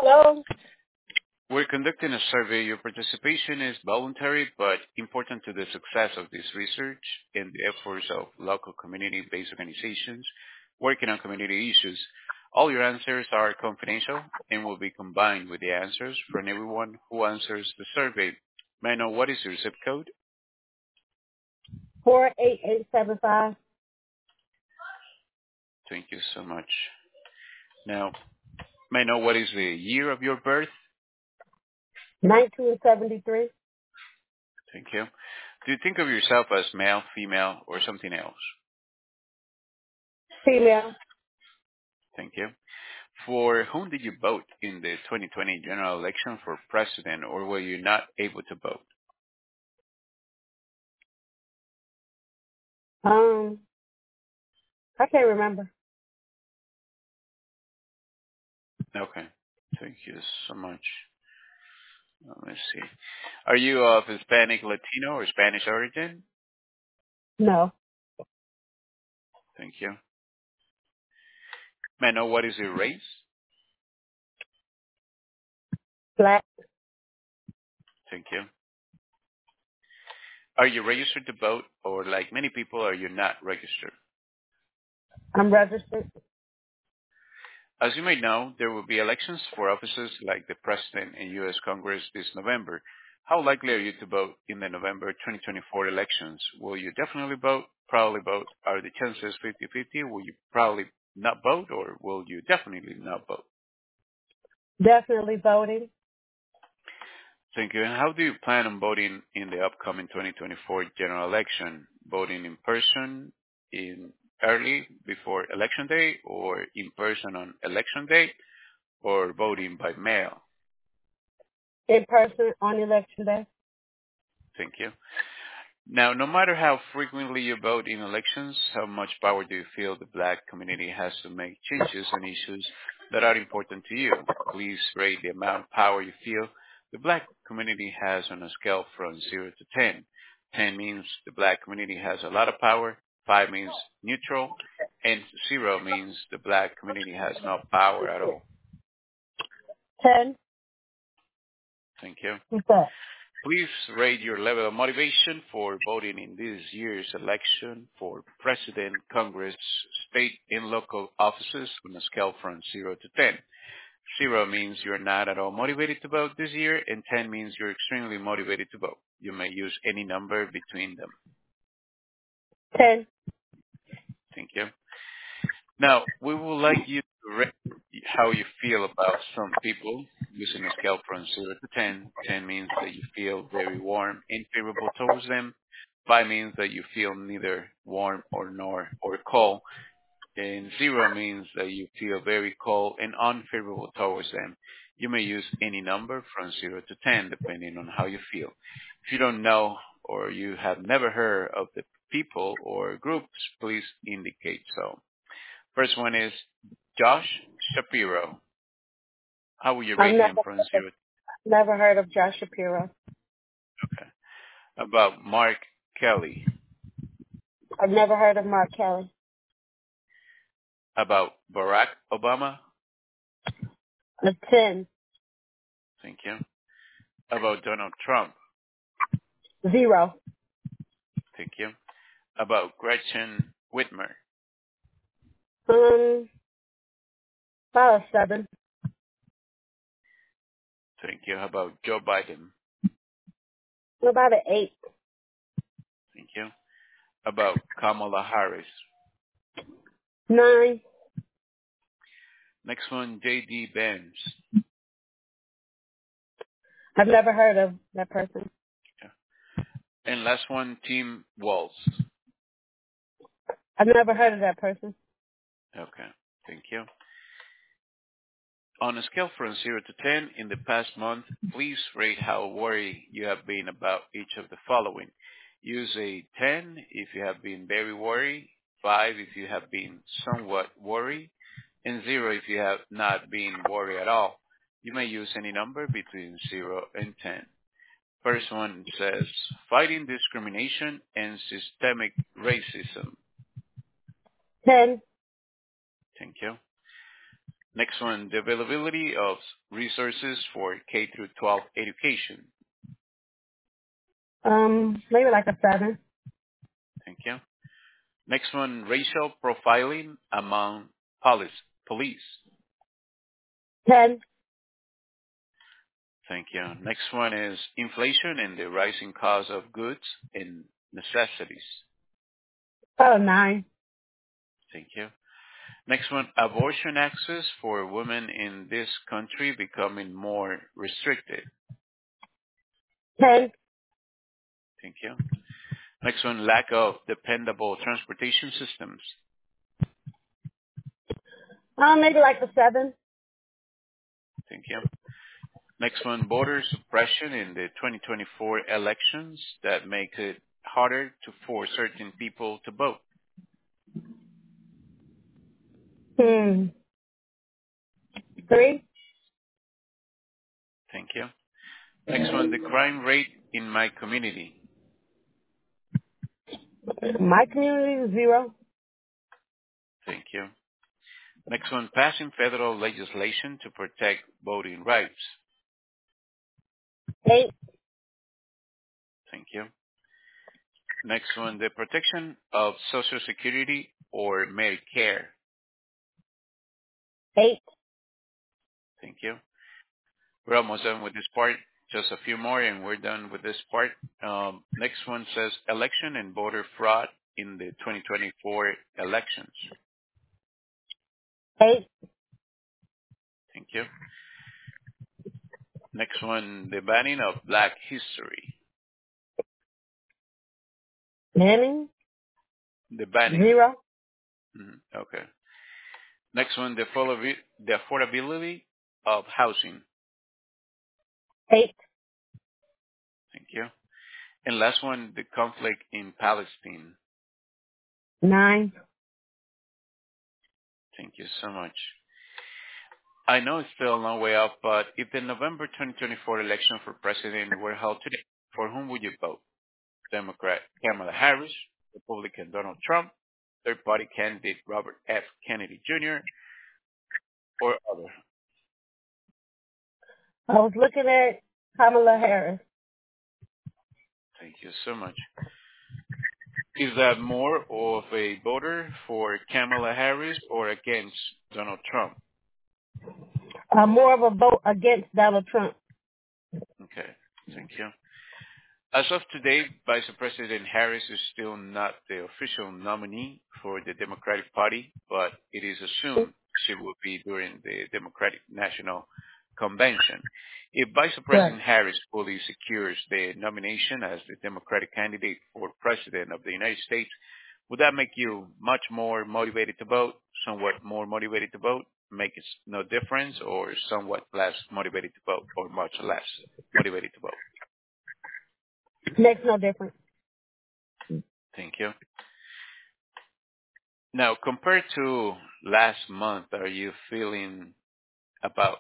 Hello? We're conducting a survey. Your participation is voluntary but important to the success of this research and the efforts of local community-based organizations working on community issues. All your answers are confidential and will be combined with the answers from everyone who answers the survey. May I know what is your zip code? 48875. Thank you so much. Now, may I know what is the year of your birth? 1973. Thank you. Do you think of yourself as male, female, or something else? Female. Thank you. For whom did you vote in the 2020 general election for president, or were you not able to vote? I can't remember. Okay. Thank you so much. Let me see. Are you of Hispanic, Latino, or Spanish origin? No. Thank you. May I know what is your race? Black. Thank you. Are you registered to vote, or like many people, are you not registered? I'm registered. As you may know, there will be elections for offices like the President and U.S. Congress this November. How likely are you to vote in the November 2024 elections? Will you definitely vote, probably vote? Are the chances 50-50? Will you probably not vote, or will you definitely not vote? Definitely voting. Thank you. And how do you plan on voting in the upcoming 2024 general election? Voting in person, in early before election day, or in person on election day, or voting by mail? In person on election day. Thank you. Now, no matter how frequently you vote in elections, how much power do you feel the Black community has to make changes on issues that are important to you? Please rate the amount of power you feel the Black community has on a scale from 0 to 10. 10 means the Black community has a lot of power, 5 means neutral, and 0 means the Black community has no power at all. 10. Thank you. What's that? Please rate your level of motivation for voting in this year's election for President, Congress, state, and local offices on a scale from 0 to 10. 0 means you're not at all motivated to vote this year, and 10 means you're extremely motivated to vote. You may use any number between them. 10. Thank you. Now, we would like you to rate how you feel about some people using a scale from 0 to 10. 10 means that you feel very warm and favorable towards them. 5 means that you feel neither warm or cold. And 0 means that you feel very cold and unfavorable towards them. You may use any number from 0 to 10 depending on how you feel. If you don't know or you have never heard of the people or groups, please indicate so. First one is Josh Shapiro. How will you I've rate him from 0 to never heard of Josh Shapiro. okay? About Mark Kelly. I've never heard of Mark Kelly. About Barack Obama. A 10. Thank you. About Donald Trump. 0. Thank you. About Gretchen Whitmer. About a 7. Thank you. How about Joe Biden? About an 8. Thank you. About Kamala Harris. 9. Next one, J.D. Vance. I've never heard of that person. And last one, Tim Walz. I've never heard of that person. Okay. Thank you. On a scale from 0 to 10 in the past month, please rate how worried you have been about each of the following. Use a 10 if you have been very worried, 5 if you have been somewhat worried, and 0 if you have not been worried at all. You may use any number between 0 and 10. First one says, fighting discrimination and systemic racism. 10. Thank you. Next one, the availability of resources for K through 12 education. Maybe like a 7. Thank you. Next one, racial profiling among police. 10. Thank you. Next one is inflation and the rising cost of goods and necessities. Oh, 9. Thank you. Next one, abortion access for women in this country becoming more restricted. 10. Thank you. Next one, lack of dependable transportation systems. Maybe like a 7. Thank you. Next one, voter suppression in the 2024 elections that make it harder for certain people to vote. 3. Thank you. Next one, the crime rate in my community. My community is 0. Thank you. Next one, passing federal legislation to protect voting rights. 8. Thank you. Next one, the protection of Social Security or Medicare. 8. Thank you. We're almost done with this part. Just a few more and we're done with this part. Next one says election and voter fraud in the 2024 elections. 8. Thank you. Next one, the banning of Black history. Banning? The banning. 0. Okay. Next one, the affordability of housing. 8. Thank you. And last one, the conflict in Palestine. 9. Thank you so much. I know it's still a long way off, but if the November 2024 election for president were held today, for whom would you vote? Democrat Kamala Harris, Republican Donald Trump, third-party candidate Robert F. Kennedy Jr., or other? I was looking at Kamala Harris. Thank you so much. Is that more of a voter for Kamala Harris or against Donald Trump? More of a vote against Donald Trump. Okay, thank you. As of today, Vice President Harris is still not the official nominee for the Democratic Party, but it is assumed she will be during the Democratic National Convention. If Vice President Harris fully secures the nomination as the Democratic candidate for President of the United States, would that make you much more motivated to vote, somewhat more motivated to vote, make it no difference, or somewhat less motivated to vote, or much less motivated to vote? Makes no difference. Thank you. Now, compared to last month, are your feelings about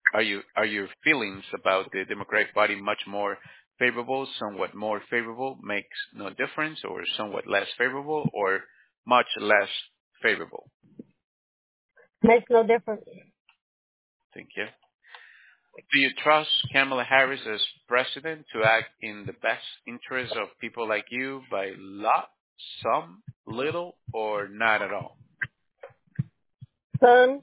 the Democratic Party much more favorable, somewhat more favorable, makes no difference, or somewhat less favorable, or much less favorable? Makes no difference. Thank you. Do you trust Kamala Harris as president to act in the best interest of people like you by lot, some, little, or not at all? Son?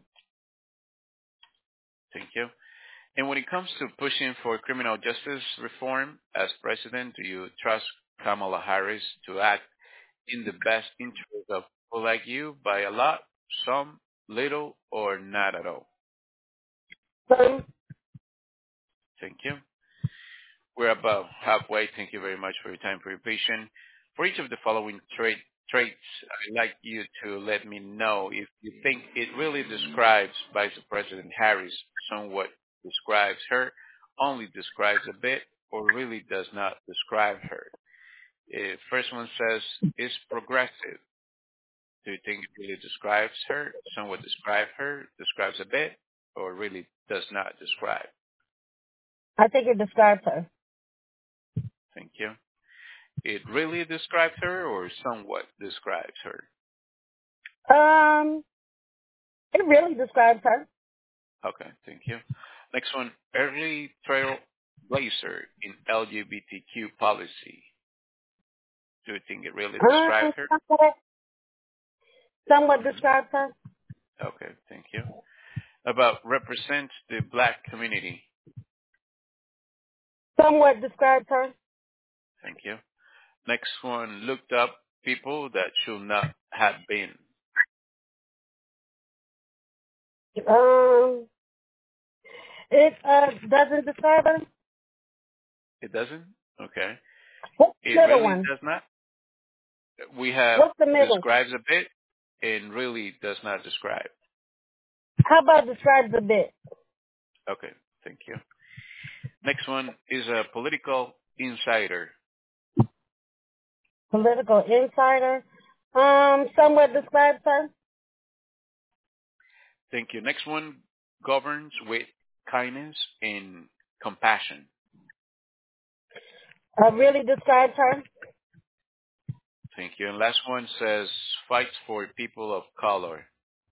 Thank you. And when it comes to pushing for criminal justice reform as president, do you trust Kamala Harris to act in the best interest of people like you by a lot, some, little, or not at all? Son? Thank you. We're about halfway. Thank you very much for your time, for your patience. For each of the following traits, I'd like you to let me know if you think it really describes Vice President Harris, somewhat describes her, only describes a bit, or really does not describe her. First one says, is progressive. Do you think it really describes her, somewhat describes her, describes a bit, or really does not describe? I think it describes her. Thank you. It really describes her or somewhat describes her? It really describes her. Okay, thank you. Next one, early trailblazer in LGBTQ policy. Do you think it really describes her? Somewhat Hmm. describes her. Okay, thank you. About represent the black community. Somewhat describes her. Thank you. Next one, looked up people that should not have been. Um, it doesn't describe her. It doesn't? Okay. What's the It middle really one? does not. We have What's the middle? describes a bit and really does not describe. How about describes a bit? Okay, thank you. Next one is a political insider. Political insider. Somewhat describes her. Thank you. Next one, governs with kindness and compassion. Really describes her. Thank you. And last one says fights for people of color.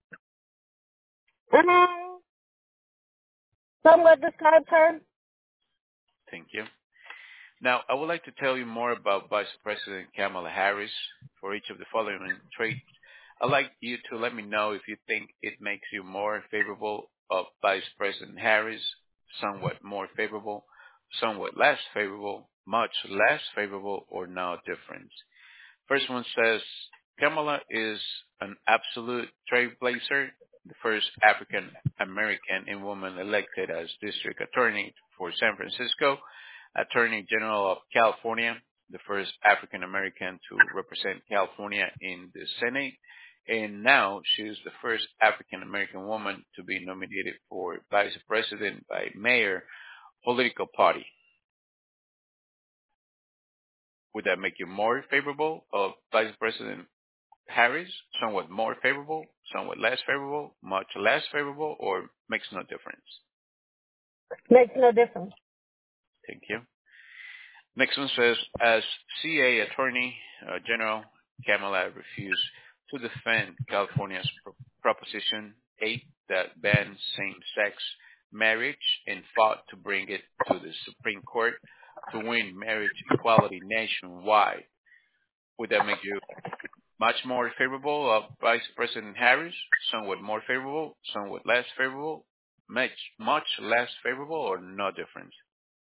Um, somewhat describes her. Thank you. Now, I would like to tell you more about Vice President Kamala Harris. For each of the following traits, I'd like you to let me know if you think it makes you more favorable of Vice President Harris, somewhat more favorable, somewhat less favorable, much less favorable, or no difference. First one says, Kamala is an absolute trailblazer, the first African American and woman elected as district attorney for San Francisco, Attorney General of California, the first African American to represent California in the Senate, and now she is the first African American woman to be nominated for vice president by mayor political party. Would that make you more favorable of Vice President Harris, somewhat more favorable, somewhat less favorable, much less favorable, or makes no difference? Makes no difference. Thank you. Next one says, as CA Attorney General, Kamala refused to defend California's Proposition 8 that bans same-sex marriage and fought to bring it to the Supreme Court to win marriage equality nationwide. Would that make you much more favorable of Vice President Harris, somewhat more favorable, somewhat less favorable, much less favorable, or no difference?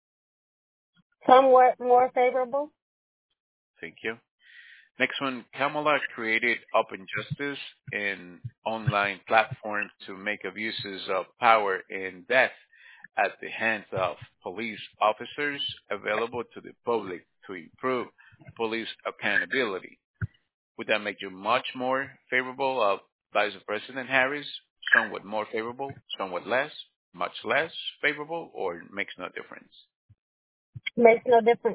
Somewhat more favorable. Thank you. Next one, Kamala created Open Justice, an online platform to make abuses of power and death at the hands of police officers available to the public to improve police accountability. Would that make you much more favorable of Vice President Harris, somewhat more favorable, somewhat less, much less favorable, or makes no difference? Makes no difference.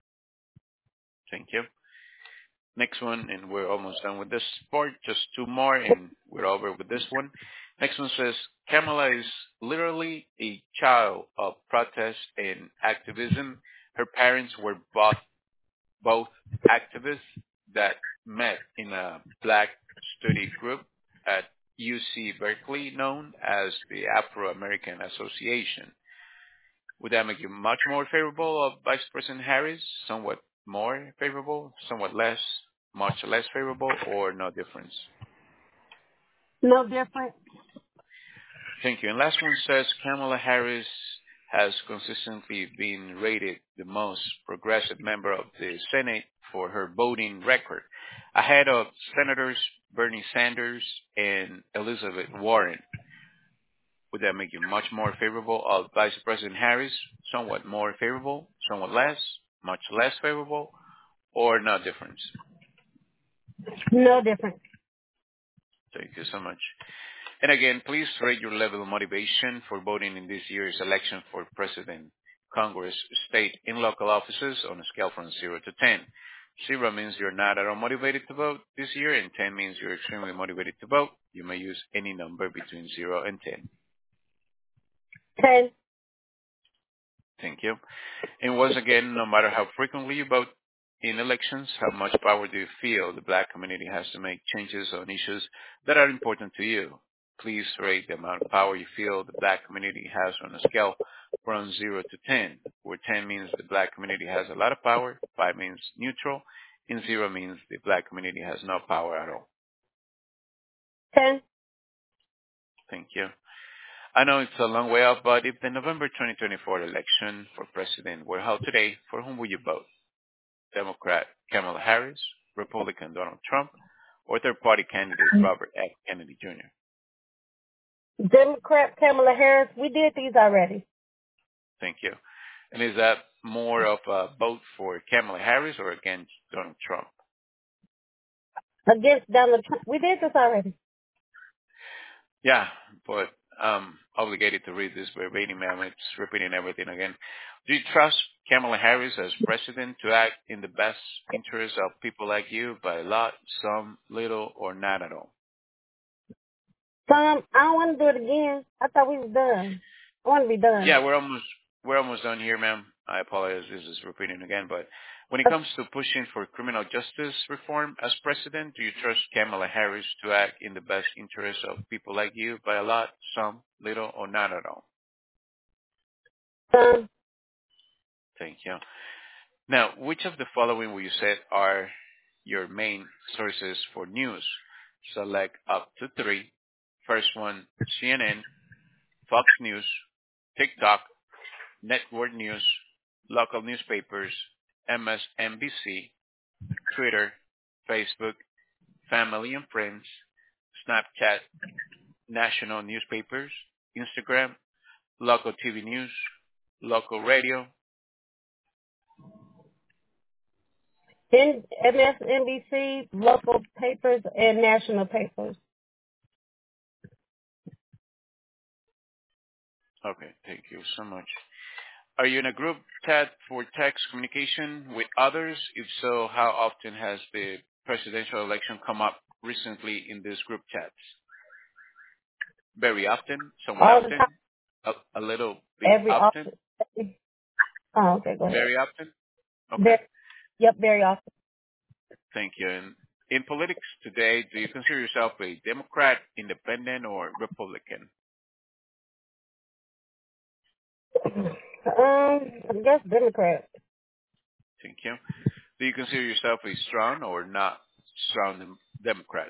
Thank you. Next one, and we're almost done with this part. Just two more, and we're over with this one. Next one says, Kamala is literally a child of protest and activism. Her parents were both activists that met in a black study group at UC Berkeley known as the Afro-American Association. Would that make you much more favorable of Vice President Harris, somewhat more favorable, somewhat less, much less favorable, or no difference? No difference. Thank you. And last one says Kamala Harris has consistently been rated the most progressive member of the Senate for her voting record, ahead of Senators Bernie Sanders and Elizabeth Warren. Would that make you much more favorable of Vice President Harris, somewhat more favorable, somewhat less, much less favorable, or no difference? No difference. Thank you so much. And again, please rate your level of motivation for voting in this year's election for President, Congress, state, and local offices on a scale from 0 to 10. 0 means you're not at all motivated to vote this year, and 10 means you're extremely motivated to vote. You may use any number between 0 and 10. 10. Thank you. And once again, no matter how frequently you vote in elections, how much power do you feel the black community has to make changes on issues that are important to you? please rate the amount of power you feel the black community has on a scale from 0 to 10, where 10 means the black community has a lot of power, 5 means neutral, and 0 means the black community has no power at all. 10. Thank you. I know it's a long way off, but if the November 2024 election for president were held today, for whom would you vote? Democrat Kamala Harris, Republican Donald Trump, or third-party candidate Robert F. Kennedy Jr.? Democrat Kamala Harris. We did these already. Thank you. And is that more of a vote for Kamala Harris or against Donald Trump? Against Donald Trump. We did this already. Yeah, but I'm obligated to read this verbatim, ma'am. It's repeating everything again. Do you trust Kamala Harris as president to act in the best interest of people like you by a lot, some, little, or not at all? Tom, I don't want to do it again. I thought we was done. I want to be done. Yeah, we're almost done here, ma'am. I apologize. This is repeating again, but when it comes to pushing for criminal justice reform as president, do you trust Kamala Harris to act in the best interest of people like you by a lot, some, little, or not at all? Thank you. Now, which of the following will you say are your main sources for news? Select up to 3. First one, CNN, Fox News, TikTok, Network News, local newspapers, MSNBC, Twitter, Facebook, Family and Friends, Snapchat, national newspapers, Instagram, local TV news, local radio. MSNBC, local papers, and national papers. Okay, thank you so much. Are you in a group chat for text communication with others? If so, how often has the presidential election come up recently in these group chats? Very often, somewhat All the often, time. a little bit Every often, Oh, okay, go ahead. very often? Okay, Yep, very often. thank you. And in politics today, do you consider yourself a Democrat, Independent, or Republican? I guess Democrat. Thank you. Do you consider yourself a strong or not strong Democrat?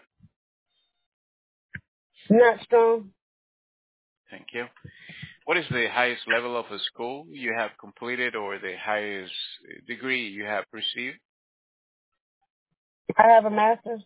Not strong. Thank you. What is the highest level of a school you have completed or the highest degree you have received? I have a master's.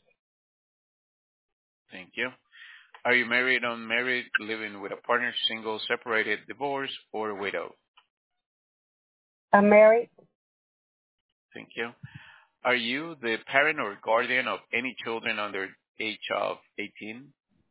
Thank you. Are you married, unmarried, living with a partner, single, separated, divorced, or a widow? I'm married. Thank you. Are you the parent or guardian of any children under age of 18?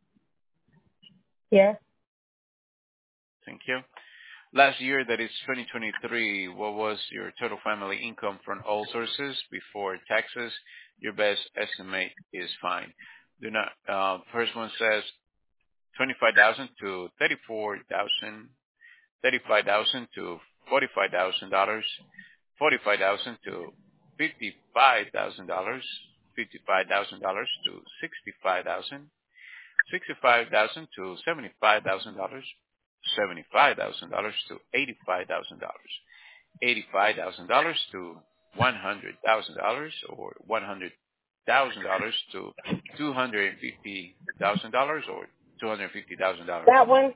Yes. Thank you. Last year, that is 2023, what was your total family income from all sources before taxes? Your best estimate is fine. Do not. First one says 25,000 to 34,000, 35,000 to $45,000, 45,000 to $55,000, $55,000 to 65,000, 65,000 to $75,000, $75,000 to $85,000, $85,000 to $100,000, or $100,000 to $250,000, or $250,000. That one,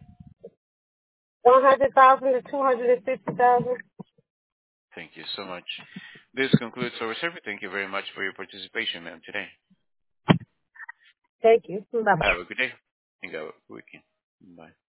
100,000 to 250,000. Thank you so much. This concludes our survey. Thank you very much for your participation, ma'am, today. Thank you. Bye-bye. Have a good day and go weekend. Bye.